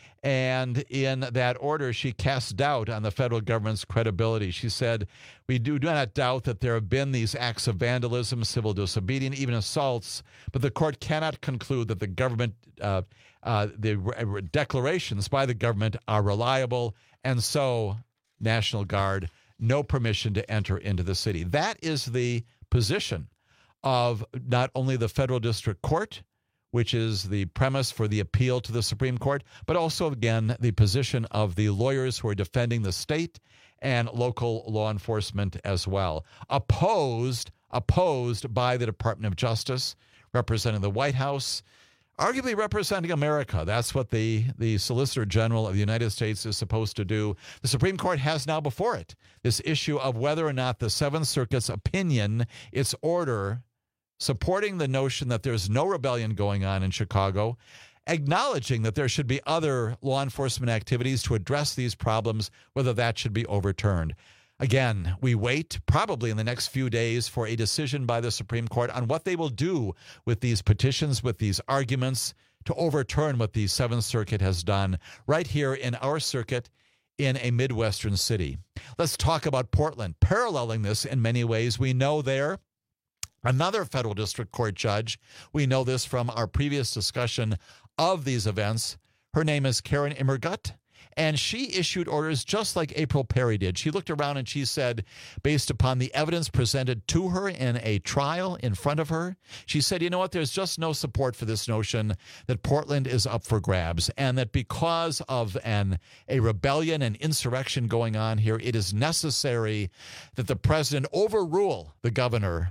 And in that order, she cast doubt on the federal government's credibility. She said, we do not doubt that there have been these acts of vandalism, civil disobedience, even assaults, but the court cannot conclude that the government, uh, uh, the re- declarations by the government are reliable, and so, National Guard, no permission to enter into the city. That is the position of not only the federal district court, which is the premise for the appeal to the Supreme Court, but also, again, the position of the lawyers who are defending the state and local law enforcement as well. Opposed, opposed by the Department of Justice, representing the White House, arguably representing America. That's what the, the Solicitor General of the United States is supposed to do. The Supreme Court has now before it this issue of whether or not the Seventh Circuit's opinion, its order, supporting the notion that there's no rebellion going on in Chicago, acknowledging that there should be other law enforcement activities to address these problems, whether that should be overturned. Again, we wait probably in the next few days for a decision by the Supreme Court on what they will do with these petitions, with these arguments to overturn what the Seventh Circuit has done right here in our circuit in a Midwestern city. Let's talk about Portland. Paralleling this in many ways, we know there another federal district court judge, we know this from our previous discussion of these events, her name is Karen Immergut, and she issued orders just like April Perry did. She looked around and she said, based upon the evidence presented to her in a trial in front of her, she said, you know what, there's just no support for this notion that Portland is up for grabs, and that because of an a rebellion and insurrection going on here, it is necessary that the president overrule the governor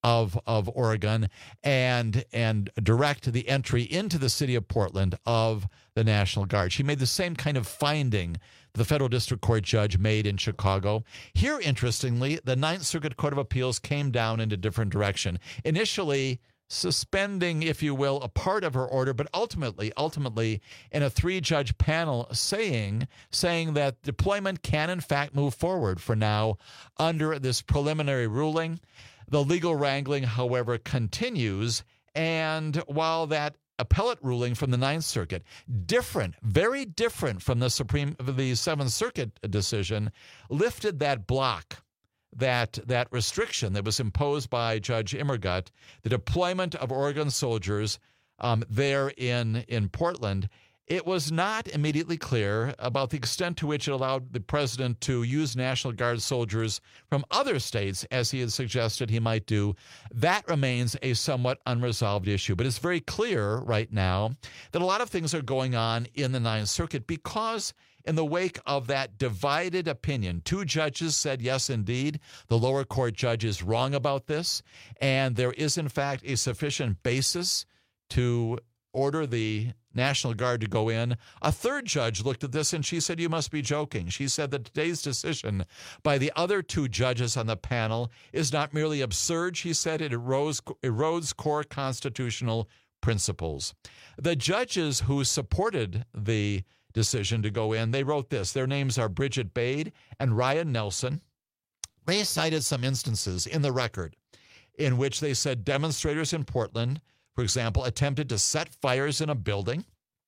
of of Oregon and and direct the entry into the city of Portland of the National Guard. She made the same kind of finding the federal district court judge made in Chicago. Here, interestingly, the Ninth Circuit Court of Appeals came down in a different direction. Initially, suspending, if you will, a part of her order, but ultimately, ultimately, in a three-judge panel saying, saying that deployment can, in fact, move forward for now under this preliminary ruling. The legal wrangling, however, continues, and while that appellate ruling from the Ninth Circuit, different, very different from the Supreme, the Seventh Circuit decision, lifted that block, that that restriction that was imposed by Judge Immergut, the deployment of Oregon soldiers um, there in in Portland. It was not immediately clear about the extent to which it allowed the president to use National Guard soldiers from other states, as he had suggested he might do. That remains a somewhat unresolved issue. But it's very clear right now that a lot of things are going on in the Ninth Circuit because in the wake of that divided opinion, two judges said, yes, indeed, the lower court judge is wrong about this, and there is, in fact, a sufficient basis to order the National Guard to go in. A third judge looked at this and she said, you must be joking. She said that today's decision by the other two judges on the panel is not merely absurd. She said it erodes, erodes core constitutional principles. The judges who supported the decision to go in, they wrote this. Their names are Bridget Bade and Ryan Nelson. They cited some instances in the record in which they said demonstrators in Portland, for example, attempted to set fires in a building.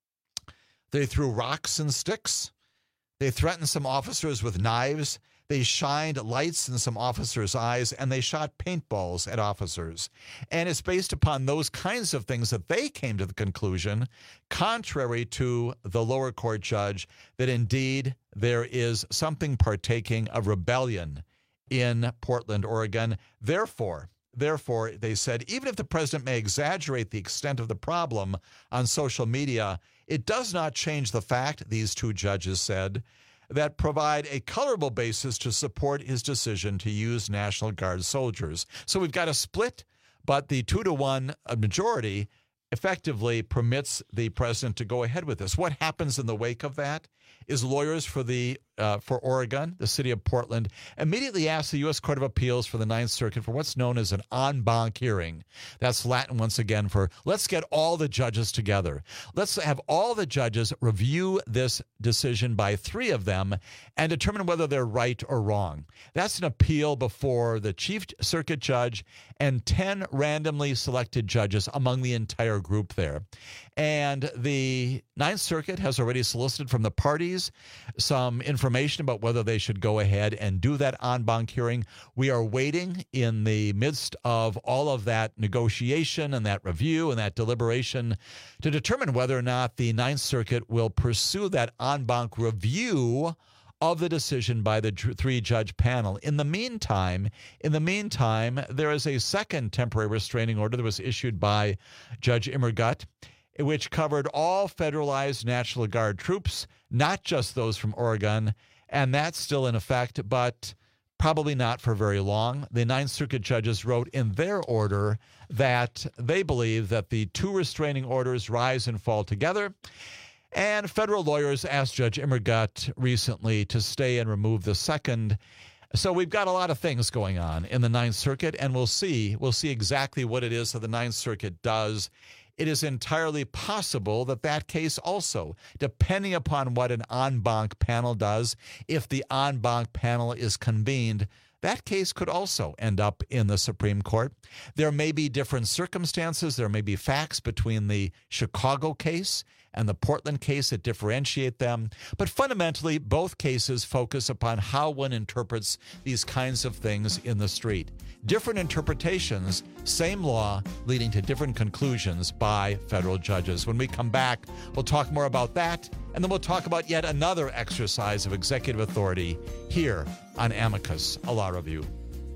They threw rocks and sticks. They threatened some officers with knives. They shined lights in some officers' eyes, and they shot paintballs at officers. And it's based upon those kinds of things that they came to the conclusion, contrary to the lower court judge, that indeed there is something partaking of rebellion in Portland, Oregon. Therefore, Therefore, they said, even if the president may exaggerate the extent of the problem on social media, it does not change the fact, these two judges said, that provide a colorable basis to support his decision to use National Guard soldiers. So we've got a split, but the two to one majority effectively permits the president to go ahead with this. What happens in the wake of that is lawyers for the uh, for Oregon, the city of Portland, immediately asked the U S Court of Appeals for the Ninth Circuit for what's known as an en banc hearing. That's Latin once again for let's get all the judges together. Let's have all the judges review this decision by three of them and determine whether they're right or wrong. That's an appeal before the Chief Circuit Judge and ten randomly selected judges among the entire group there. And the Ninth Circuit has already solicited from the parties some information about whether they should go ahead and do that en banc hearing. We are waiting in the midst of all of that negotiation and that review and that deliberation to determine whether or not the Ninth Circuit will pursue that en banc review of the decision by the three-judge panel. In the meantime, in the meantime, there is a second temporary restraining order that was issued by Judge Immergut, which covered all federalized National Guard troops, not just those from Oregon, and that's still in effect, but probably not for very long. The Ninth Circuit judges wrote in their order that they believe that the two restraining orders rise and fall together, and federal lawyers asked Judge Immergut recently to stay and remove the second. So we've got a lot of things going on in the Ninth Circuit, and we'll see. We'll see exactly what it is that the Ninth Circuit does. It is entirely possible that that case also, depending upon what an en banc panel does, if the en banc panel is convened, that case could also end up in the Supreme Court. There may be different circumstances. There may be facts between the Chicago case and the Portland case that differentiate them. But fundamentally, both cases focus upon how one interprets these kinds of things in the street. Different interpretations, same law, leading to different conclusions by federal judges. When we come back, we'll talk more about that, and then we'll talk about yet another exercise of executive authority here on Amicus, a Law Review.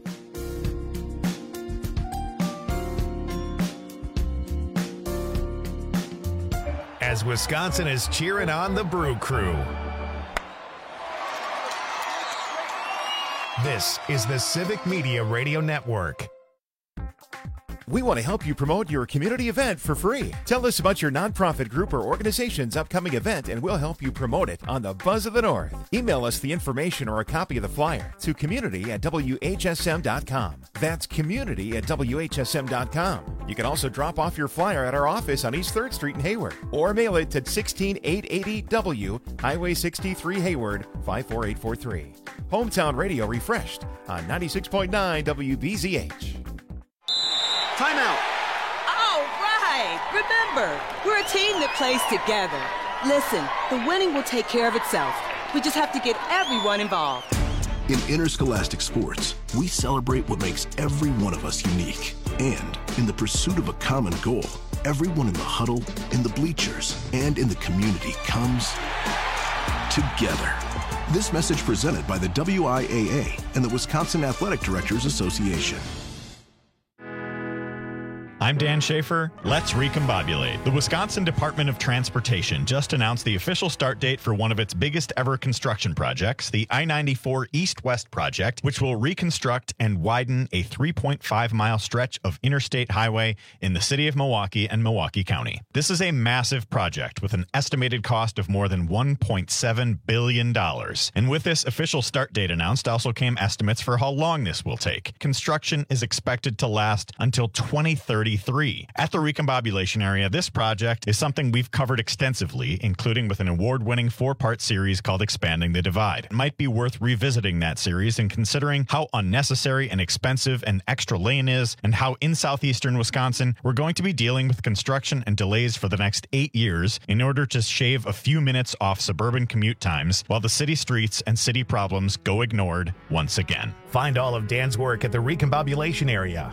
As Wisconsin is cheering on the Brew Crew. This is the Civic Media Radio Network. We want to help you promote your community event for free. Tell us about your nonprofit group or organization's upcoming event, and we'll help you promote it on the Buzz of the North. Email us the information or a copy of the flyer to community at W H S M dot com. That's community at W H S M dot com. You can also drop off your flyer at our office on East third Street in Hayward, or mail it to sixteen eight eighty W, Highway sixty-three, Hayward, five four eight four three. Hometown Radio refreshed on ninety-six point nine W B Z H. Timeout. All right. Remember, we're a team that plays together. Listen, the winning will take care of itself. We just have to get everyone involved. In interscholastic sports, we celebrate what makes every one of us unique. And in the pursuit of a common goal, everyone in the huddle, in the bleachers, and in the community comes together. This message presented by the W I A A and the Wisconsin Athletic Directors Association. I'm Dan Schaefer. Let's recombobulate. The Wisconsin Department of Transportation just announced the official start date for one of its biggest ever construction projects, the I ninety-four East-West project, which will reconstruct and widen a three point five mile stretch of interstate highway in the city of Milwaukee and Milwaukee County. This is a massive project with an estimated cost of more than one point seven billion dollars. And with this official start date announced also came estimates for how long this will take. Construction is expected to last until twenty thirty-three. At the recombobulation area, this project is something we've covered extensively, including with an award-winning four-part series called Expanding the Divide. It might be worth revisiting that series and considering how unnecessary and expensive an extra lane is, and how in southeastern Wisconsin we're going to be dealing with construction and delays for the next eight years in order to shave a few minutes off suburban commute times while the city streets and city problems go ignored once again. Find all of Dan's work at the recombobulation area.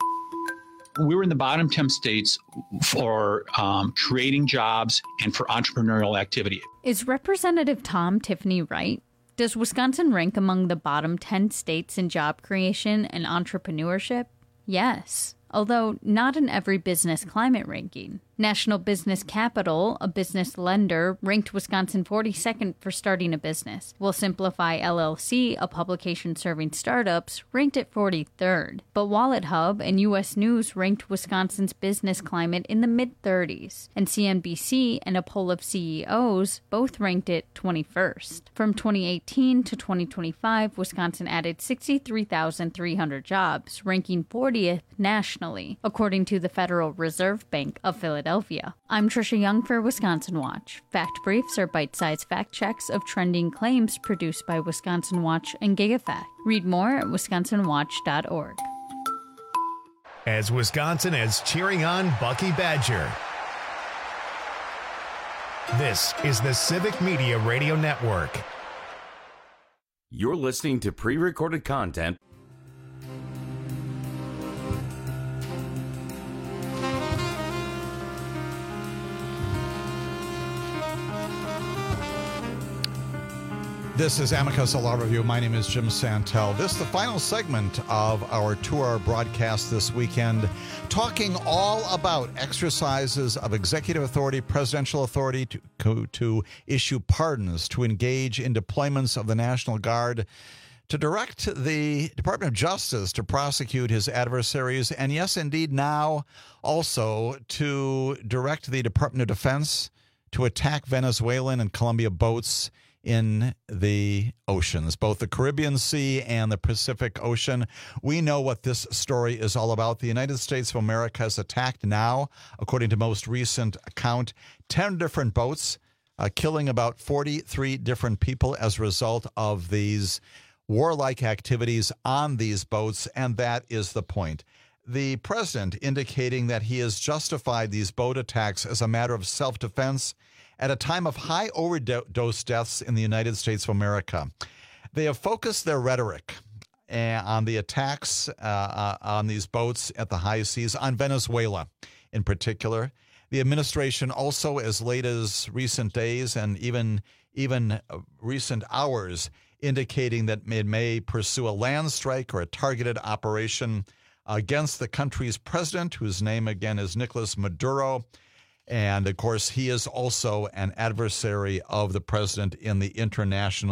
We were in the bottom ten states for um, creating jobs and for entrepreneurial activity. Is Representative Tom Tiffany right? Does Wisconsin rank among the bottom ten states in job creation and entrepreneurship? Yes, although not in every business climate ranking. National Business Capital, a business lender, ranked Wisconsin forty-second for starting a business, while Simplify L L C, a publication serving startups, ranked it forty-third. But Wallet Hub and U S News ranked Wisconsin's business climate in the mid-thirties, and C N B C and a poll of C E Os both ranked it twenty-first. From twenty eighteen to twenty twenty-five, Wisconsin added sixty-three thousand three hundred jobs, ranking fortieth nationally, according to the Federal Reserve Bank of Philadelphia. I'm Trisha Young for Wisconsin Watch. Fact Briefs are bite-sized fact checks of trending claims produced by Wisconsin Watch and GigaFact. Read more at wisconsin watch dot org. As Wisconsin is cheering on Bucky Badger. This is the Civic Media Radio Network. You're listening to pre-recorded content. This is Amicus Law Review. My name is Jim Santel. This is the final segment of our two-hour broadcast this weekend, talking all about exercises of executive authority, presidential authority to, to issue pardons, to engage in deployments of the National Guard, to direct the Department of Justice to prosecute his adversaries, and yes, indeed, now also to direct the Department of Defense to attack Venezuelan and Colombia boats in the oceans, both the Caribbean Sea and the Pacific Ocean. We know what this story is all about. The United States of America has attacked now, according to most recent account, ten different boats, uh, killing about forty-three different people as a result of these warlike activities on these boats, and that is the point. The president indicating that he has justified these boat attacks as a matter of self-defense at a time of high overdose deaths in the United States of America. They have focused their rhetoric uh, on the attacks uh, uh, on these boats at the high seas, on Venezuela in particular. The administration also, as late as recent days and even, even recent hours, indicating that it may pursue a land strike or a targeted operation against the country's president, whose name again is Nicolas Maduro. And, of course, he is also an adversary of the president in the international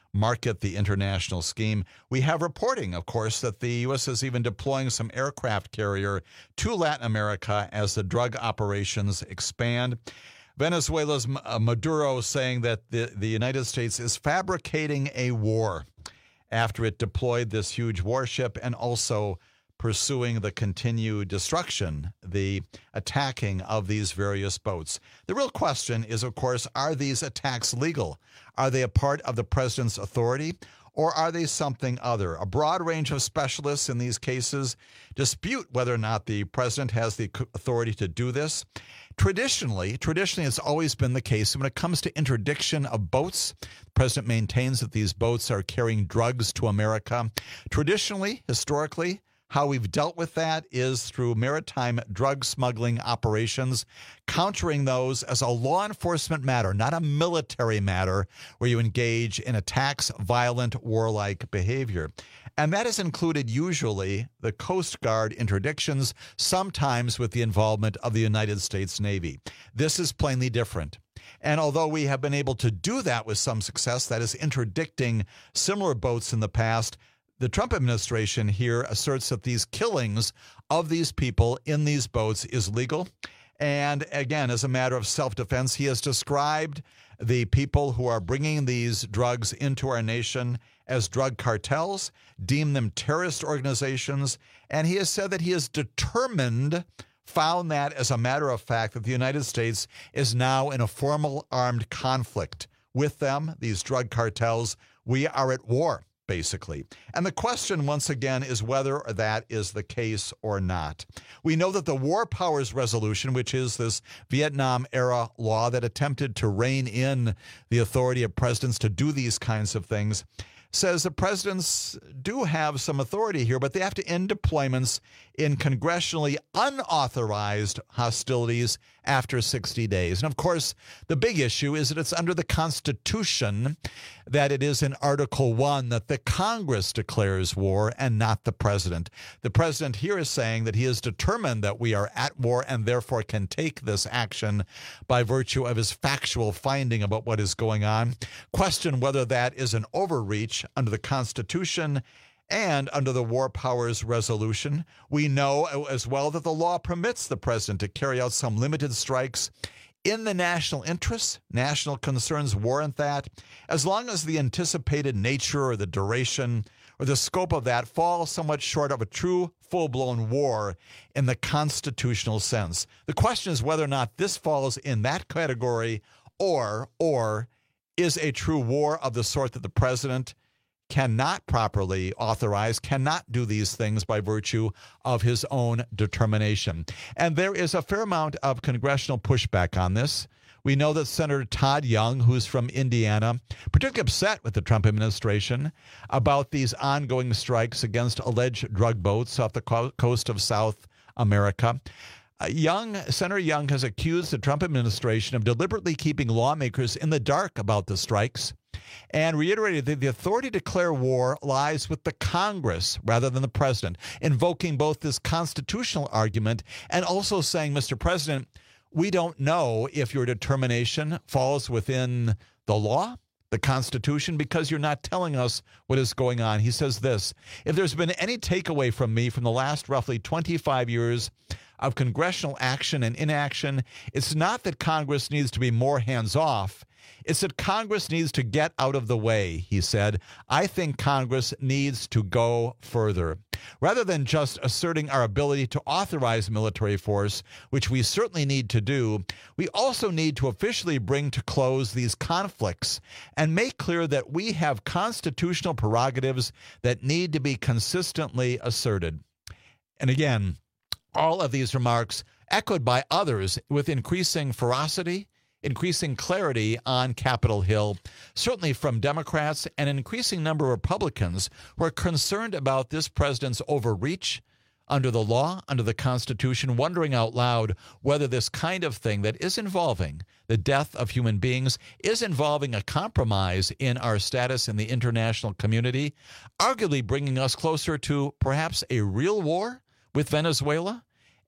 market the international scheme. We have reporting, of course, that the U S is even deploying some aircraft carrier to Latin America as the drug operations expand. Venezuela's Maduro saying that the, the United States is fabricating a war after it deployed this huge warship and also pursuing the continued destruction, the attacking of these various boats. The real question is, of course, are these attacks legal? Are they a part of the president's authority, or are they something other? A broad range of specialists in these cases dispute whether or not the president has the authority to do this. Traditionally, traditionally, it's always been the case when it comes to interdiction of boats. The president maintains that these boats are carrying drugs to America. Traditionally, historically, how we've dealt with that is through maritime drug smuggling operations, countering those as a law enforcement matter, not a military matter where you engage in attacks, violent, warlike behavior. And that has included usually the Coast Guard interdictions, sometimes with the involvement of the United States Navy. This is plainly different. And although we have been able to do that with some success, that is interdicting similar boats in the past, the Trump administration here asserts that these killings of these people in these boats is legal. And again, as a matter of self-defense, he has described the people who are bringing these drugs into our nation as drug cartels, deemed them terrorist organizations, and he has said that he is determined, found that as a matter of fact, that the United States is now in a formal armed conflict with them, these drug cartels. We are at war, basically. And the question, once again, is whether that is the case or not. We know that the War Powers Resolution, which is this Vietnam-era law that attempted to rein in the authority of presidents to do these kinds of things, says the presidents do have some authority here, but they have to end deployments in congressionally unauthorized hostilities after sixty days. And of course, the big issue is that it's under the Constitution, that it is in Article one that the Congress declares war and not the president. The president here is saying that he is determined that we are at war and therefore can take this action by virtue of his factual finding about what is going on. Question whether that is an overreach under the Constitution and under the War Powers Resolution. We know as well that the law permits the president to carry out some limited strikes in the national interest. National concerns warrant that, as long as the anticipated nature or the duration or the scope of that falls somewhat short of a true full-blown war in the constitutional sense. The question is whether or not this falls in that category or, or is a true war of the sort that the president cannot properly authorize, cannot do these things by virtue of his own determination. And there is a fair amount of congressional pushback on this. We know that Senator Todd Young, who's from Indiana, particularly upset with the Trump administration about these ongoing strikes against alleged drug boats off the co- coast of South America. Uh, Young, Senator Young has accused the Trump administration of deliberately keeping lawmakers in the dark about the strikes and reiterated that the authority to declare war lies with the Congress rather than the president, invoking both this constitutional argument and also saying, Mister President, we don't know if your determination falls within the law, the Constitution, because you're not telling us what is going on. He says this: if there's been any takeaway from me from the last roughly twenty-five years of congressional action and inaction, it's not that Congress needs to be more hands-off. It's that Congress needs to get out of the way, he said. I think Congress needs to go further. Rather than just asserting our ability to authorize military force, which we certainly need to do, we also need to officially bring to close these conflicts and make clear that we have constitutional prerogatives that need to be consistently asserted. And again, all of these remarks echoed by others with increasing ferocity, increasing clarity on Capitol Hill, certainly from Democrats and an increasing number of Republicans who are concerned about this president's overreach under the law, under the Constitution, wondering out loud whether this kind of thing that is involving the death of human beings is involving a compromise in our status in the international community, arguably bringing us closer to perhaps a real war with Venezuela.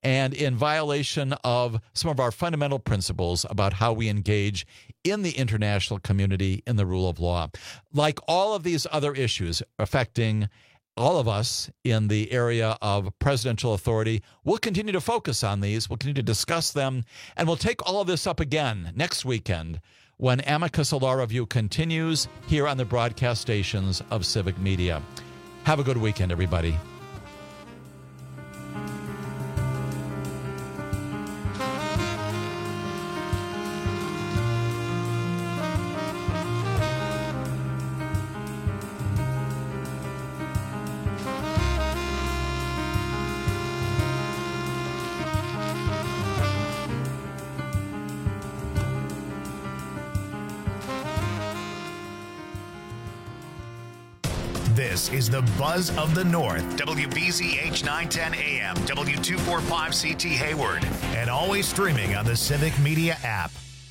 and in violation of some of our fundamental principles about how we engage in the international community in the rule of law. Like all of these other issues affecting all of us in the area of presidential authority, we'll continue to focus on these. We'll continue to discuss them, and we'll take all of this up again next weekend when Amicus, a Law Review continues here on the broadcast stations of Civic Media. Have a good weekend, everybody. This is the Buzz of the North, W B Z H nine ten A M, W two forty-five C T Hayward, and always streaming on the Civic Media app.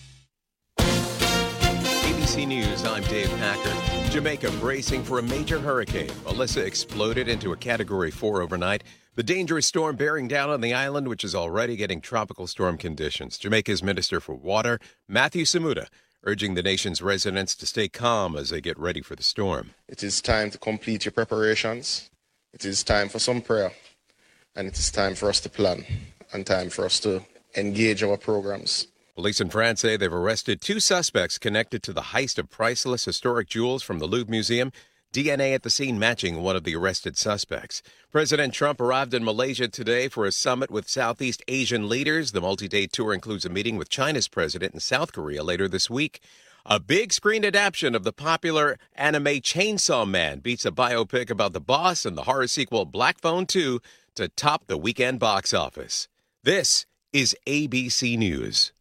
A B C News, I'm Dave Packer. Jamaica bracing for a major hurricane. Melissa exploded into a Category four overnight. The dangerous storm bearing down on the island, which is already getting tropical storm conditions. Jamaica's Minister for Water, Matthew Samuda, urging the nation's residents to stay calm as they get ready for the storm. It is time to complete your preparations. It is time for some prayer. And it is time for us to plan and time for us to engage our programs. Police in France say they've arrested two suspects connected to the heist of priceless historic jewels from the Louvre Museum. D N A at the scene matching one of the arrested suspects. President Trump arrived in Malaysia today for a summit with Southeast Asian leaders. The multi-day tour includes a meeting with China's president and South Korea later this week. A big screen adaptation of the popular anime Chainsaw Man beats a biopic about the boss and the horror sequel Black Phone two to top the weekend box office. This is A B C News.